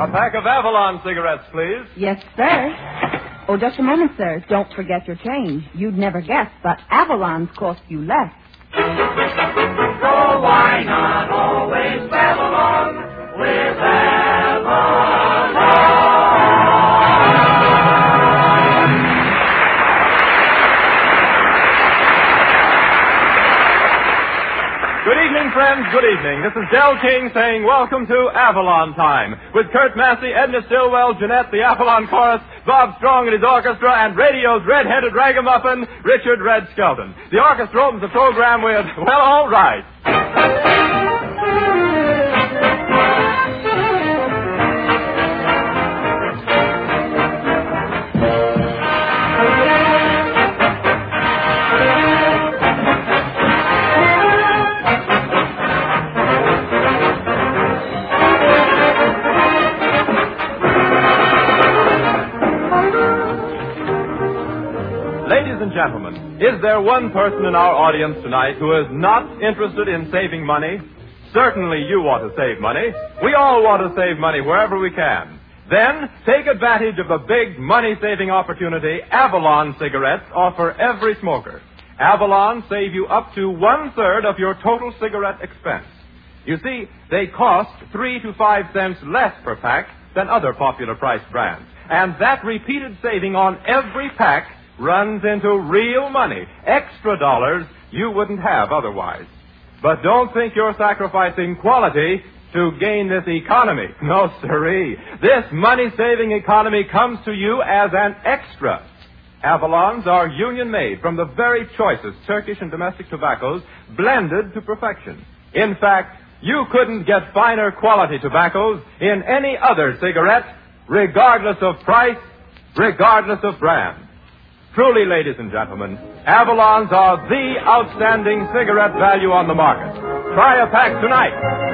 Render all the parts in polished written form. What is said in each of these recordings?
A pack of Avalon cigarettes, please. Yes, sir. Oh, just a moment, sir. Don't forget your change. You'd never guess, but Avalon's cost you less. So why not always Avalon with Avalon? Good evening, friends. Good evening. This is Del King saying welcome to Avalon Time with Kurt Massey, Edna Stillwell, Jeanette, the Avalon Chorus, Bob Strong and his orchestra, and radio's red-headed ragamuffin, Richard Red Skelton. The orchestra opens the program with, well, all right. Ladies and gentlemen, is there one person in our audience tonight who is not interested in saving money? Certainly you want to save money. We all want to save money wherever we can. Then, take advantage of the big money-saving opportunity Avalon cigarettes offer every smoker. Avalon save you up to 1/3 of your total cigarette expense. You see, they cost 3 to 5 cents less per pack than other popular price brands. And that repeated saving on every pack runs into real money, extra dollars you wouldn't have otherwise. But don't think you're sacrificing quality to gain this economy. No, sirree. This money-saving economy comes to you as an extra. Avalons are union-made from the very choicest Turkish and domestic tobaccos, blended to perfection. In fact, you couldn't get finer quality tobaccos in any other cigarette, regardless of price, regardless of brand. Truly, ladies and gentlemen, Avalons are the outstanding cigarette value on the market. Try a pack tonight.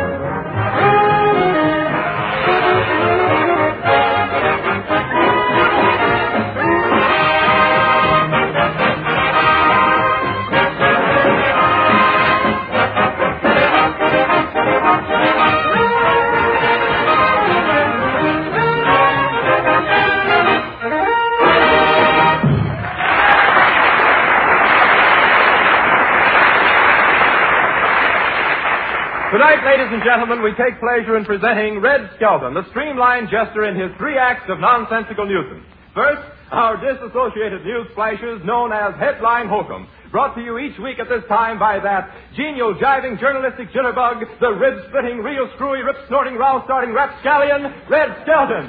Tonight, ladies and gentlemen, we take pleasure in presenting Red Skelton, the streamlined jester in his 3 acts of nonsensical nuisance. First, our disassociated news flashes known as Headline Hokum, brought to you each week at this time by that genial, jiving, journalistic jitterbug, the rib-splitting, real screwy, rip-snorting, row-starting rapscallion, Red Skelton.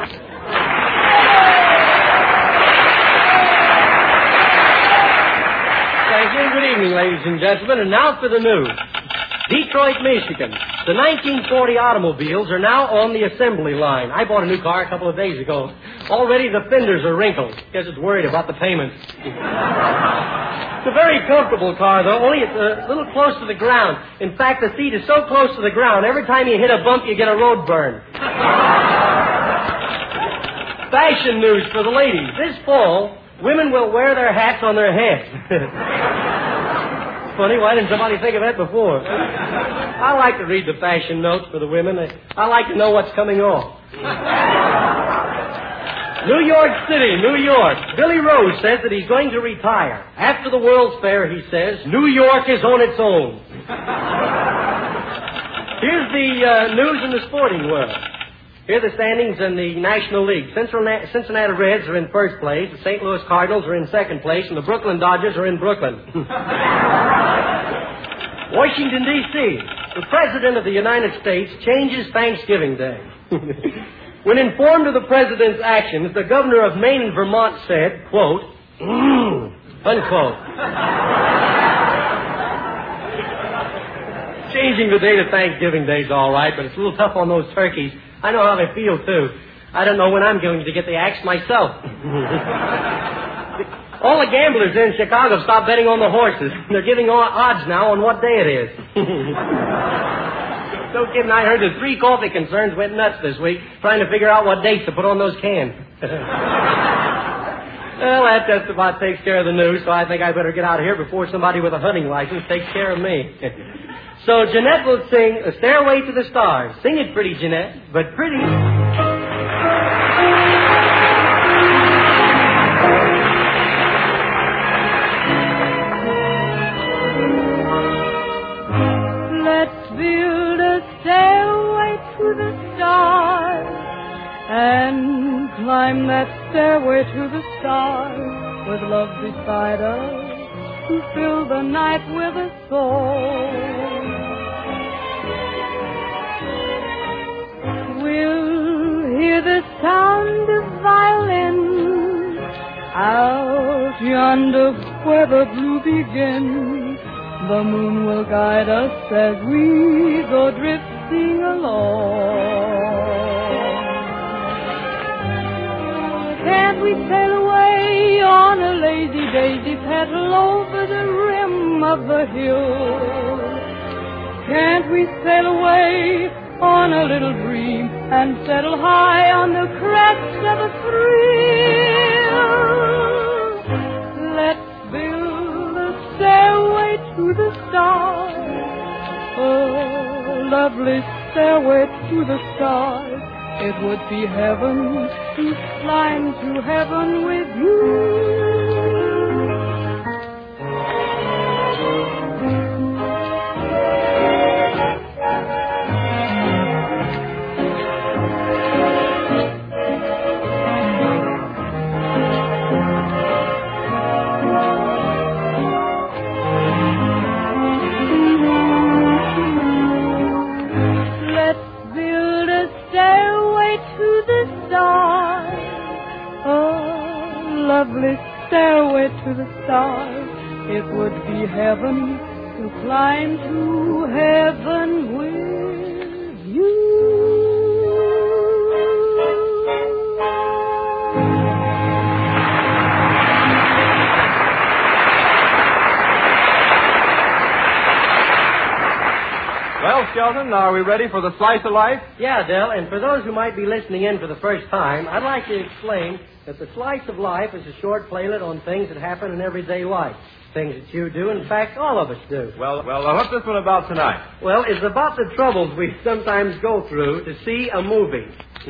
Thank you. Good evening, ladies and gentlemen. And now for the news. Detroit, Michigan. The 1940 automobiles are now on the assembly line. I bought a new car a couple of days ago. Already the fenders are wrinkled. Guess it's worried about the payments. It's a very comfortable car, though, only it's a little close to the ground. In fact, the seat is so close to the ground, every time you hit a bump, you get a road burn. Fashion news for the ladies. This fall, women will wear their hats on their heads. Funny, why didn't somebody think of that before? I like to read the fashion notes for the women. I like to know what's coming off. New York City, New York. Billy Rose says that he's going to retire. After the World's Fair, he says, New York is on its own. Here's the news in the sporting world. Here are the standings in the National League. Cincinnati Reds are in first place, the St. Louis Cardinals are in second place, and the Brooklyn Dodgers are in Brooklyn. Washington, D.C. The President of the United States changes Thanksgiving Day. When informed of the President's actions, the Governor of Maine and Vermont said, quote, unquote. Changing the date of Thanksgiving Day is all right, but it's a little tough on those turkeys. I know how they feel, too. I don't know when I'm going to get the axe myself. All the gamblers in Chicago stopped betting on the horses. They're giving odds now on what day it is. No kidding, I heard the 3 coffee concerns went nuts this week trying to figure out what dates to put on those cans. Well, that just about takes care of the news, so I think I better get out of here before somebody with a hunting license takes care of me. So Jeanette will sing A Stairway to the Stars. Sing it pretty, Jeanette, but pretty. Let's build a stairway to the stars and climb that stairway to the stars with love beside us to fill the night with a song. We'll hear the sound of violins out yonder where the blue begins. The moon will guide us as we go drifting along. Can't we sail away on a lazy daisy petal over the rim of the hill? Can't we sail away on a little dream and settle high on the crest of a thrill? Let's build a stairway to the stars, a lovely stairway to the stars. It would be heaven to climb to heaven with you. Lovely stairway to the stars. It would be heaven to climb to heaven with you. Well, Skelton, are we ready for the slice of life? Yeah, Del, and for those who might be listening in for the first time, I'd like to explain that the Slice of Life is a short playlet on things that happen in everyday life. Things that you do, in fact, all of us do. Well, what's this one about tonight? Well, it's about the troubles we sometimes go through to see a movie.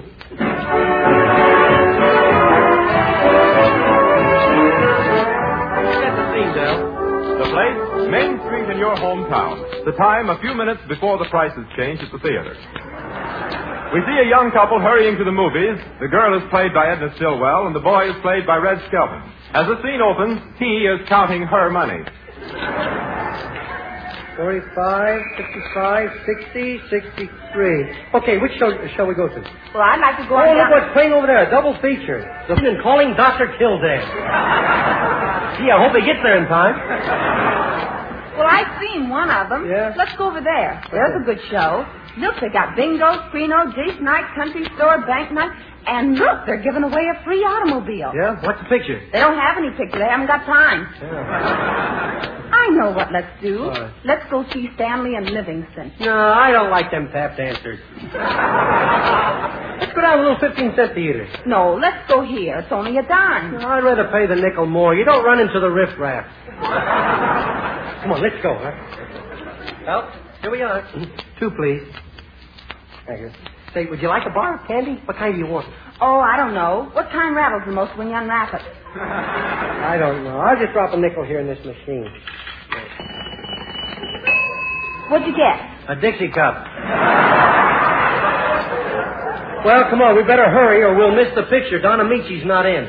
Set the scene, Del. The place, Main Street in your hometown. The time, a few minutes before the prices change at the theater. We see a young couple hurrying to the movies. The girl is played by Edna Stillwell, and the boy is played by Red Skelton. As the scene opens, he is counting her money. 45, 55, 60, 63. Okay, which show shall we go to? Well, I'd like to go Oh, on look down. what's playing over there. A double feature. The and Calling Dr. Kildare. Gee, I hope he gets there in time. Well, I've seen one of them. Yeah? Let's go over there. There's a good show. Look, they got bingo, screeno, Jace night, country store, bank night, and look, they're giving away a free automobile. Yeah? What's the picture? They don't have any picture. They haven't got time. Yeah. I know what let's do. What? Let's go see Stanley and Livingston. No, I don't like them tap dancers. Let's go down to a little 15-cent theater. No, let's go here. It's only a dime. No, I'd rather pay the nickel more. You don't run into the riffraff. Come on, let's go, huh? Well, here we are. 2, please. Thank you. Say, would you like a bar of candy? What kind do you want? Oh, I don't know. What kind rattles the most when you unwrap it? I don't know. I'll just drop a nickel here in this machine. What'd you get? A Dixie cup. Well, come on, we better hurry or we'll miss the picture. Don Amici's not in.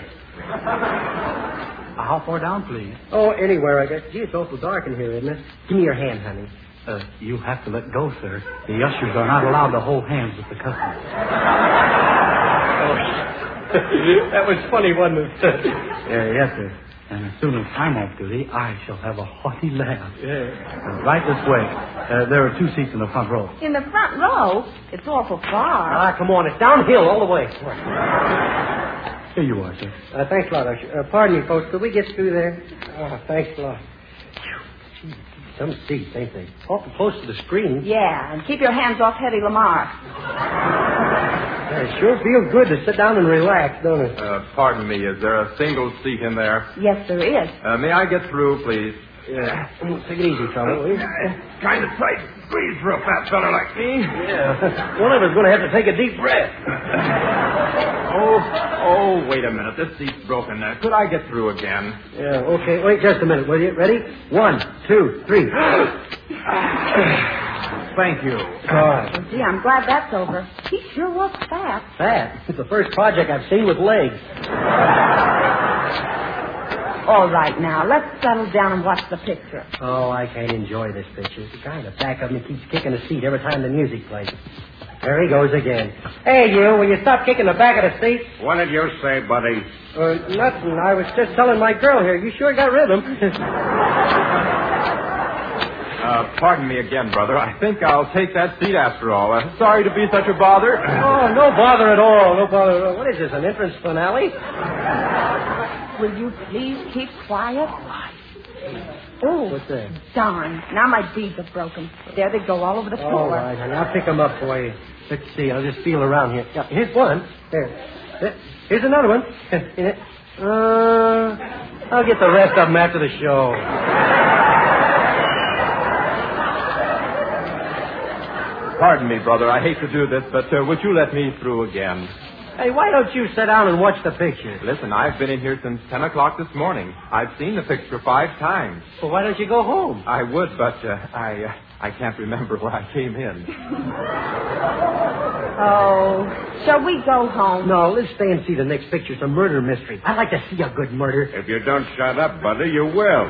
How far down, please? Oh, anywhere, I guess. Gee, it's awful dark in here, isn't it? Give me your hand, honey. You have to let go, sir. The ushers are not allowed to hold hands with the customers. Oh, that was funny, wasn't it? Yes, sir. And as soon as I'm off duty, I shall have a hearty laugh. Yeah. Right this way. There are 2 seats in the front row. In the front row? It's awful far. Ah, come on. It's downhill all the way. Come on. Here you are, sir. Thanks a lot, Usher. Pardon me, folks. Could we get through there? Oh, thanks a lot. Some seats, ain't they? Awful close to the screen. Yeah, and keep your hands off Hedy Lamar. Yeah, it sure feels good to sit down and relax, don't it? Pardon me, is there a single seat in there? Yes, there is. May I get through, please? Yeah. Take it easy, fella, will you? Kind of tight squeeze for a fat fella like me. Yeah. One of us is going to have to take a deep breath. Oh, wait a minute. This seat's broken there. Could I get through again? Yeah, okay. Wait just a minute, will you? Ready? 1, 2, 3. Thank you. All right. Well, gee, I'm glad that's over. He sure was fat. Fat? It's the first project I've seen with legs. All right, now, let's settle down and watch the picture. Oh, I can't enjoy this picture. The guy in the back of me keeps kicking the seat every time the music plays. There he goes again. Hey, you, will you stop kicking the back of the seat? What did you say, buddy? Nothing. I was just telling my girl here. You sure got rhythm. Pardon me again, brother. I think I'll take that seat after all. Sorry to be such a bother. Oh, no bother at all. No bother at all. What is this, an entrance finale? Will you please keep quiet? Oh, What's that? darn. Now my beads are broken. There they go all over the floor. All right, honey. I'll pick them up for you. Let's see. I'll just feel around here. Yeah, here's one. There. Here's another one. I'll get the rest of them after the show. Pardon me, brother. I hate to do this, but would you let me through again? Hey, why don't you sit down and watch the picture? Listen, I've been in here since 10 o'clock this morning. I've seen the picture 5 times. Well, why don't you go home? I would, but I can't remember where I came in. Oh, shall we go home? No, let's stay and see the next picture. It's a murder mystery. I like to see a good murder. If you don't shut up, buddy, you will.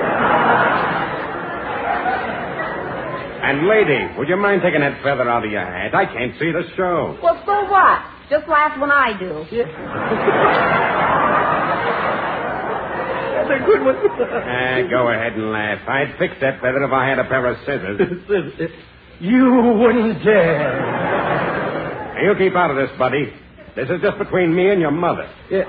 And, lady, would you mind taking that feather out of your hat? I can't see the show. Well, so what? Just laugh when I do. That's a good one. Go ahead and laugh. I'd fix that feather if I had a pair of scissors. You wouldn't dare. You keep out of this, buddy. This is just between me and your mother. Yeah.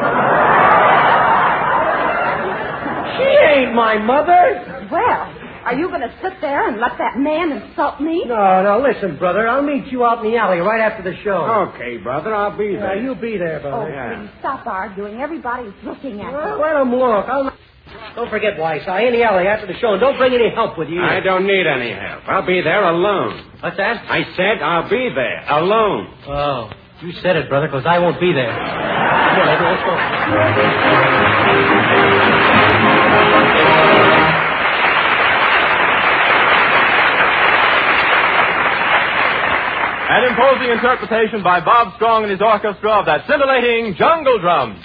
She ain't my mother. Well, are you going to sit there and let that man insult me? No, listen, brother. I'll meet you out in the alley right after the show. Okay, brother, I'll be there. You be there, brother. Please stop arguing. Everybody's looking at you. Let them look. Don't forget, Weiss. I'll in the alley after the show, and don't bring any help with you. I don't need any help. I'll be there alone. What's that? I said I'll be there alone. Oh, you said it, brother, because I won't be there. Come on, Edward, let's go. An imposing interpretation by Bob Strong and his orchestra of that scintillating Jungle Drum.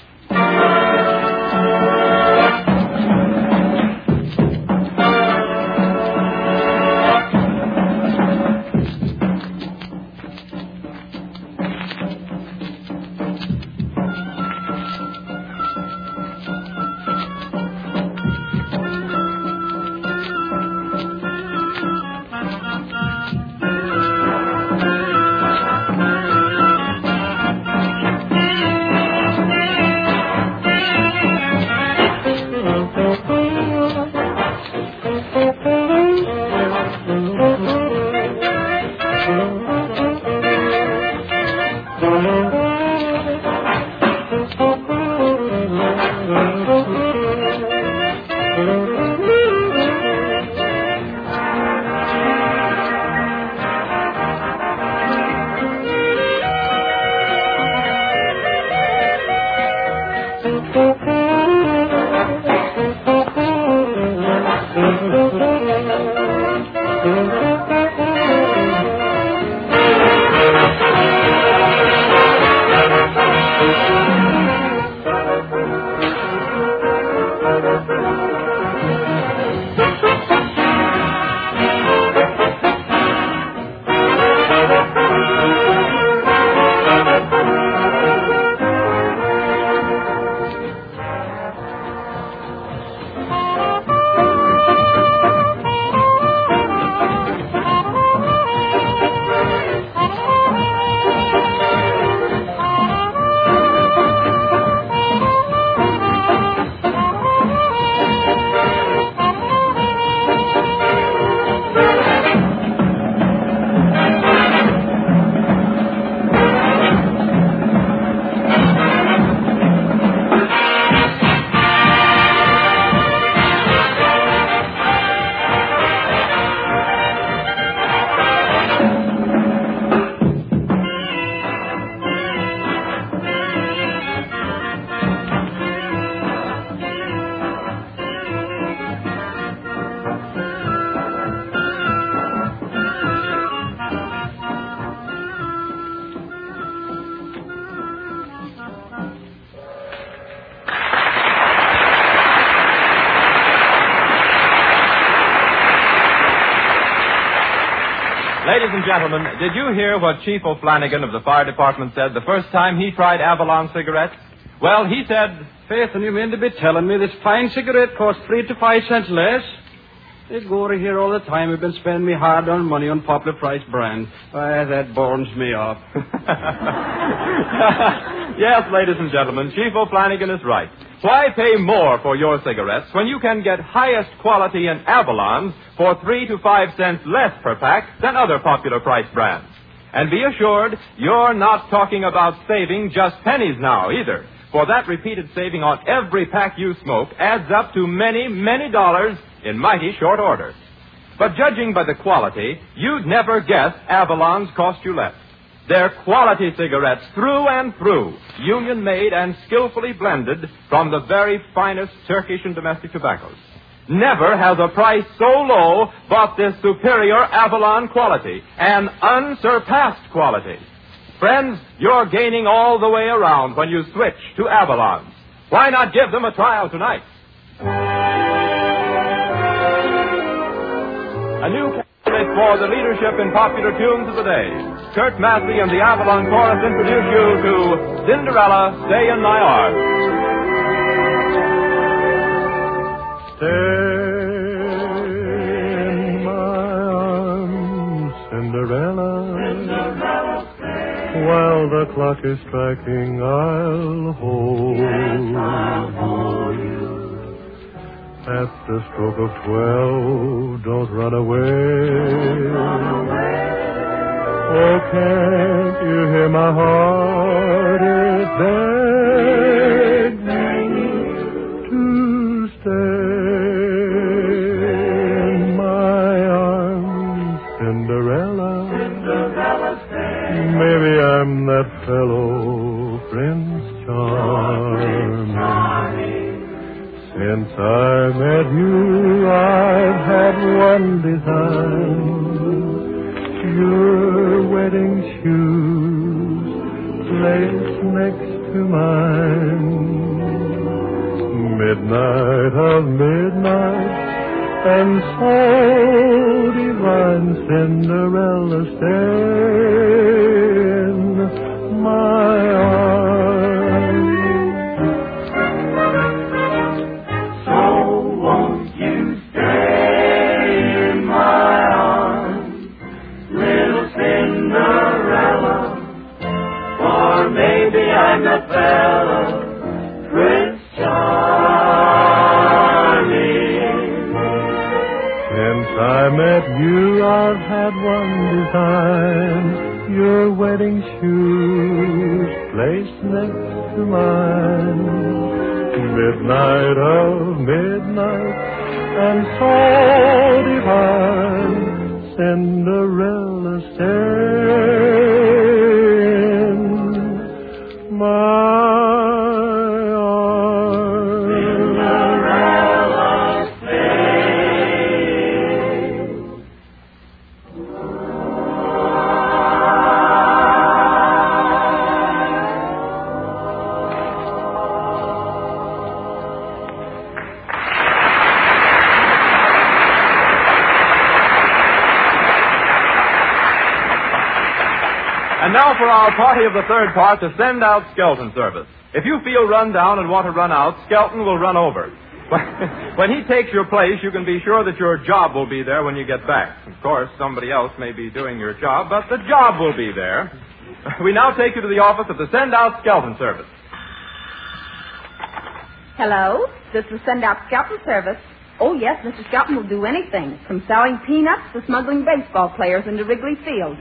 Ladies and gentlemen, did you hear what Chief O'Flanagan of the fire department said the first time he tried Avalon cigarettes? Well, he said... Faith, and you mean to be telling me this fine cigarette costs 3 to 5 cents less? They go over here all the time. We've been spending me hard-earned money on popular price brand. That burns me up. Yes, ladies and gentlemen, Chief O'Flanagan is right. Why pay more for your cigarettes when you can get highest quality in Avalons for 3 to 5 cents less per pack than other popular price brands? And be assured, you're not talking about saving just pennies now either. For that repeated saving on every pack you smoke adds up to many, many dollars in mighty short order. But judging by the quality, you'd never guess Avalons cost you less. They're quality cigarettes through and through, union-made and skillfully blended from the very finest Turkish and domestic tobaccos. Never has a price so low but this superior Avalon quality, an unsurpassed quality. Friends, you're gaining all the way around when you switch to Avalon. Why not give them a trial tonight? A new candidate for the leadership in popular tunes of the day. Kurt Massey and the Avalon Chorus introduce you to Cinderella, Stay in My Arms. Stay in my arms, Cinderella. While the clock is striking, I'll hold you. At the stroke of 12, don't run away. Oh, can't you hear my heart is begging to stay in my arms, Cinderella? Maybe I'm that fellow, Prince Charming. Since I met you, I've had one design. Your wedding shoes placed next to mine. Midnight of midnight, and so divine, Cinderella, stay in my arms. So won't you stay in my arms, little Cinderella? For maybe I'm the fella, Prince Charming. Since I met you, I've had one design. Your wedding shoes placed next to mine. Midnight of midnight, and so divine, Cinderella, stay in my arms. Cinderella, stay. And now for our party of the third part to send out Skelton service. If you feel run down and want to run out, Skelton will run over. When he takes your place, you can be sure that your job will be there when you get back. Of course, somebody else may be doing your job, but the job will be there. We now take you to the office of the Send Out Skelton service. Hello, this is Send Out Skelton Service. Oh, yes, Mr. Skelton will do anything, from selling peanuts to smuggling baseball players into Wrigley Field.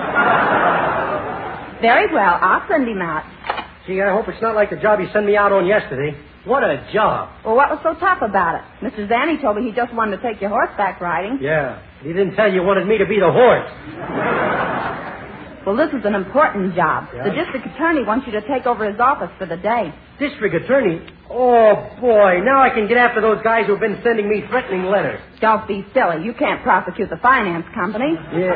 Very well, I'll send him out. Gee, I hope it's not like the job you sent me out on yesterday. What a job. Well, what was so tough about it? Mr. Zanny told me he just wanted to take you horseback riding. Yeah, he didn't tell you wanted me to be the horse. Well, this is an important job. Yeah? The district attorney wants you to take over his office for the day. District attorney? Oh, boy, now I can get after those guys who've been sending me threatening letters. Don't be silly. You can't prosecute the finance company. Yeah.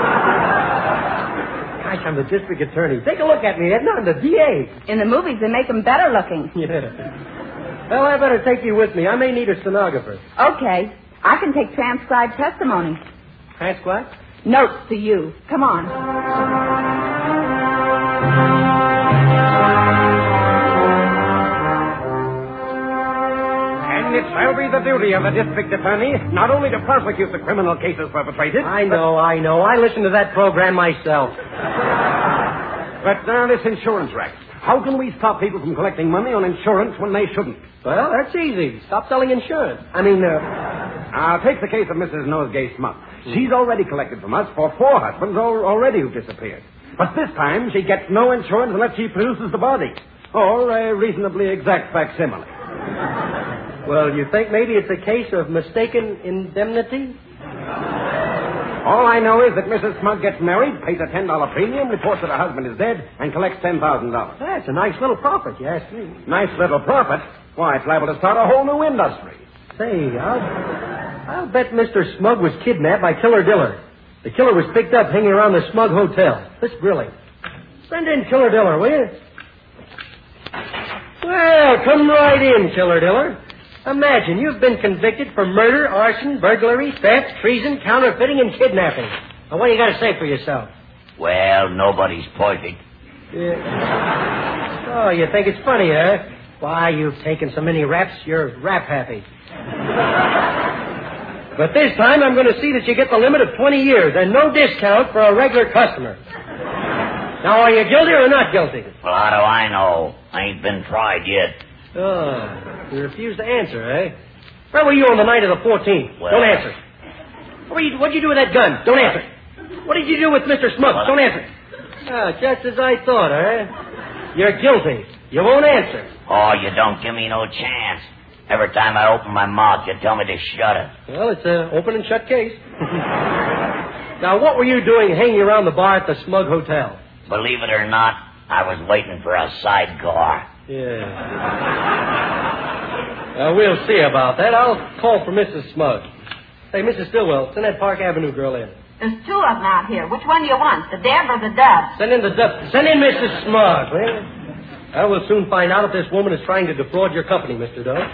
Gosh, I'm the district attorney. Take a look at me, Edna. I'm the DA. In the movies, they make them better looking. Yeah. Well, I better take you with me. I may need a stenographer. Okay. I can take transcribed testimony. Transcribe? Notes to you. Come on. And it shall be the duty of the district attorney not only to prosecute the criminal cases perpetrated... I know. I listened to that program myself. But now this insurance racket. How can we stop people from collecting money on insurance when they shouldn't? Well, that's easy. Stop selling insurance. Now, take the case of Mrs. Nosegay Smug. She's already collected from us for 4 husbands already who've disappeared. But this time, she gets no insurance unless she produces the body. Or a reasonably exact facsimile. Well, you think maybe it's a case of mistaken indemnity? All I know is that Mrs. Smug gets married, pays a $10 premium, reports that her husband is dead, and collects $10,000. That's a nice little profit, you ask me. Nice little profit? Why, it's liable to start a whole new industry. Say, I'll bet Mr. Smug was kidnapped by Killer Diller. The killer was picked up hanging around the Smug Hotel. This grilling. Send in Killer Diller, will you? Well, come right in, Killer Diller. Imagine, you've been convicted for murder, arson, burglary, theft, treason, counterfeiting, and kidnapping. Now, what do you got to say for yourself? Well, nobody's perfect. Yeah. Oh, you think it's funny, huh? Why, you've taken so many raps, you're rap happy. But this time, I'm going to see that you get the limit of 20 years and no discount for a regular customer. Now, are you guilty or not guilty? Well, how do I know? I ain't been tried yet. Oh, you refuse to answer, eh? Where were you on the night of the 14th? Well, don't answer. What'd you do with that gun? Don't answer. What did you do with Mr. Smug? Don't answer. Ah, just as I thought, eh? You're guilty. You won't answer. Oh, you don't give me no chance. Every time I open my mouth, you tell me to shut it. Well, it's an open and shut case. Now, what were you doing hanging around the bar at the Smug Hotel? Believe it or not, I was waiting for a sidecar. Yeah. We'll see about that. I'll call for Mrs. Smug. Hey, Mrs. Stillwell, send that Park Avenue girl in. There's 2 of them out here. Which one do you want, the Deb or the Dub? Send in the Dub. Send in Mrs. Smug, will you? I will soon find out if this woman is trying to defraud your company, Mr. Dub.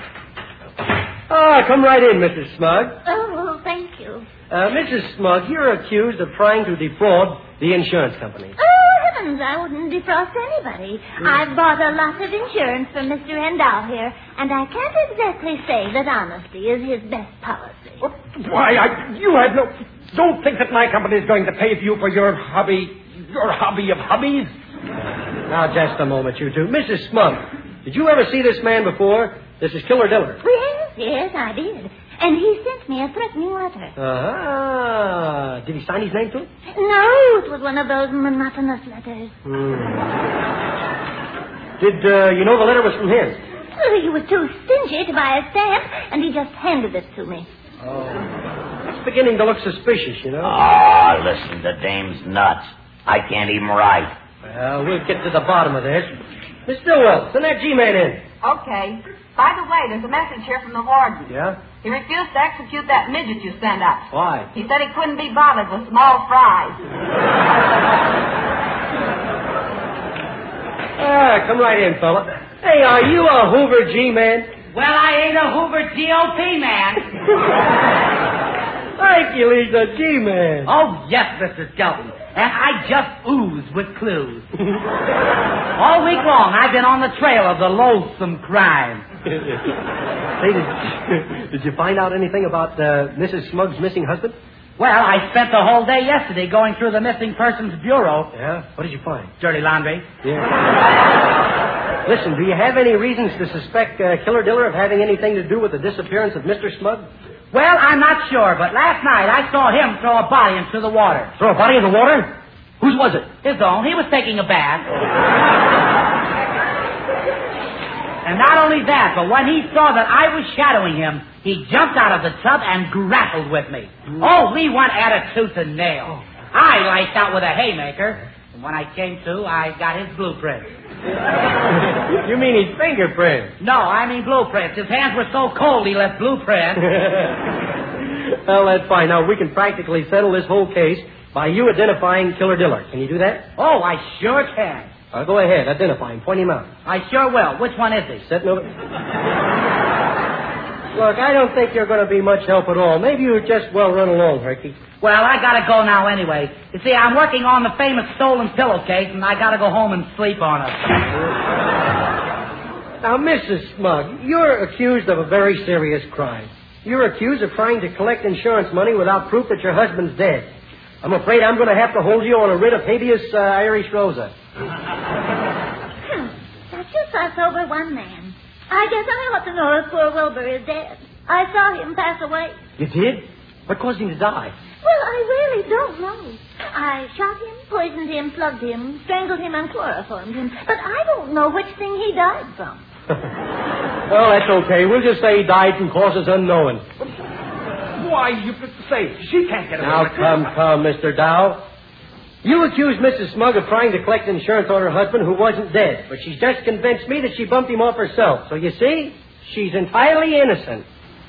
Come right in, Mrs. Smug. Oh, thank you. Mrs. Smug, you're accused of trying to defraud the insurance company. Oh, heavens, I wouldn't defrost anybody. I've bought a lot of insurance for Mr. Rendell here, and I can't exactly say that honesty is his best policy. Why, you had no... Don't think that my company is going to pay you for your hobby of hobbies. Now, just a moment, you two. Mrs. Smug, did you ever see this man before? This is Killer Diller. Yes, I did. And he sent me a threatening letter. Did he sign his name to it? No, it was one of those monotonous letters. Did you know the letter was from him? Well, he was too stingy to buy a stamp, and he just handed it to me. It's beginning to look suspicious, you know. Oh, listen, the dame's nuts. I can't even write. Well, we'll get to the bottom of this. Miss Stillwell, send that G-man in. Okay. By the way, there's a message here from the warden. Yeah? He refused to execute that midget you sent up. Why? He said he couldn't be bothered with small fries. Come right in, fella. Hey, are you a Hoover G-man? Well, I ain't a Hoover GOP man. Thank you, he's a G-man. Oh, yes, Mr. Skelton. And I just ooze with clues. All week long, I've been on the trail of the loathsome crime. Hey, did you find out anything about Mrs. Smug's missing husband? Well, I spent the whole day yesterday going through the missing persons bureau. Yeah? What did you find? Dirty laundry. Yeah. Listen, do you have any reasons to suspect Killer Diller of having anything to do with the disappearance of Mr. Smug? Well, I'm not sure, but last night I saw him throw a body into the water. Throw a body in the water? Whose was it? His own. He was taking a bath. And not only that, but when he saw that I was shadowing him, he jumped out of the tub and grappled with me. Oh, we went at it tooth and nail. I lashed out with a haymaker, and when I came to, I got his blueprint. You mean his fingerprint? No, I mean blueprints. His hands were so cold he left blueprints. Well, that's fine. Now, we can practically settle this whole case by you identifying Killer Diller. Can you do that? Oh, I sure can. Go ahead. Identify him. Point him out. I sure will. Which one is he? Sitting over... Look, I don't think you're going to be much help at all. Maybe you just well run along, Herky. Well, I gotta go now anyway. You see, I'm working on the famous stolen pillowcase, and I gotta go home and sleep on it. Now, Mrs. Smug, you're accused of a very serious crime. You're accused of trying to collect insurance money without proof that your husband's dead. I'm afraid I'm going to have to hold you on a writ of habeas Irish Rosa. That's just us over one man. I guess I ought to know if poor Wilbur is dead. I saw him pass away. You did? What caused him to die? Well, I really don't know. I shot him, poisoned him, slugged him, strangled him, and chloroformed him. But I don't know which thing he died from. Well, that's okay. We'll just say he died from causes unknown. Why, you say, she can't get away Now, with it. come, Mr. Dow. You accused Mrs. Smug of trying to collect insurance on her husband who wasn't dead, but she's just convinced me that she bumped him off herself. So you see, she's entirely innocent.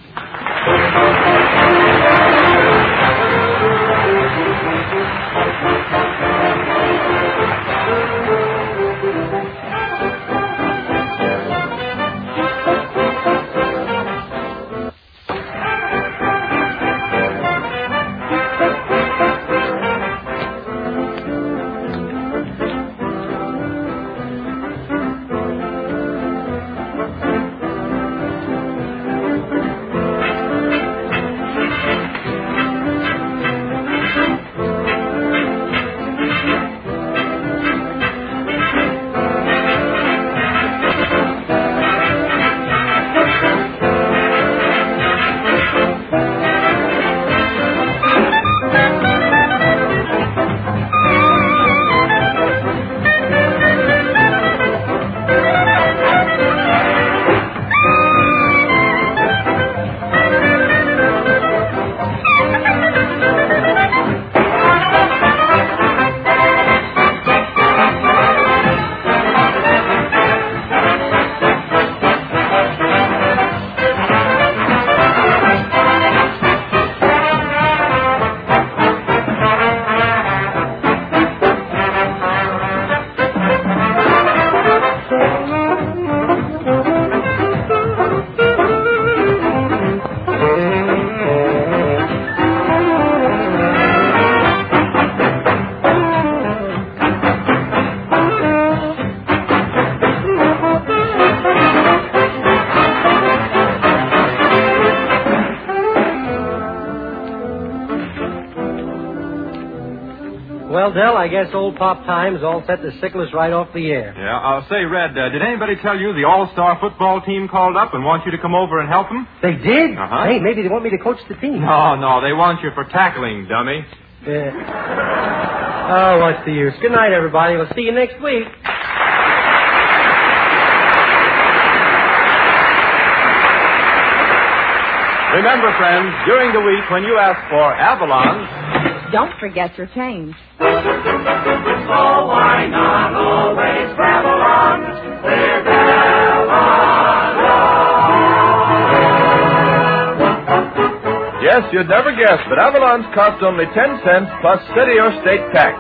Well, Dell, I guess old Pop Time's all set to sickle us right off the air. Yeah, say, Red, did anybody tell you the all-star football team called up and wants you to come over and help them? They did? Uh-huh. Hey, maybe they want me to coach the team. No, they want you for tackling, dummy. Yeah. Oh, what's the use? Good night, everybody. We'll see you next week. Remember, friends, during the week when you ask for Avalon, don't forget your change. So why not always travel on with Avalon? Yes, you'd never guess, but Avalon's cost only 10 cents plus city or state tax.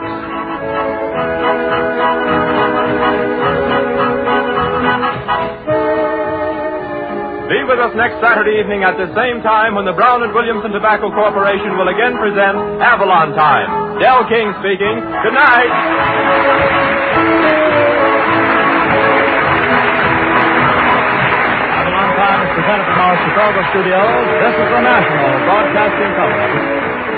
Be with us next Saturday evening at the same time when the Brown & Williamson Tobacco Corporation will again present Avalon Time. Del King speaking. Good night. Avalon Time is presented from our Chicago studios. This is the National Broadcasting Company.